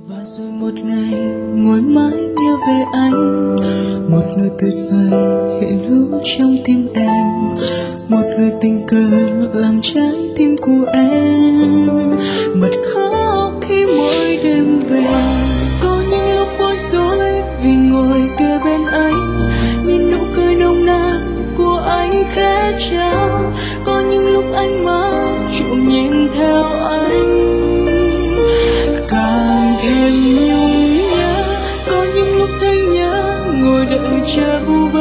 Và rồi một ngày ngồi mãi nhớ về anh, một người tuyệt vời hiện hữu trong tim em, một người tình cờ làm trái tim của em bật khóc khi mỗi đêm về. Có những lúc bối rối vì ngồi kề bên anh, nhìn nụ cười nồng nàn của anh khẽ trao. Có những lúc anh mơ trộm nhìn theo anh càng thêm nhung nhớ. Có những lúc thấy nhớ ngồi đợi chờ vu vơ,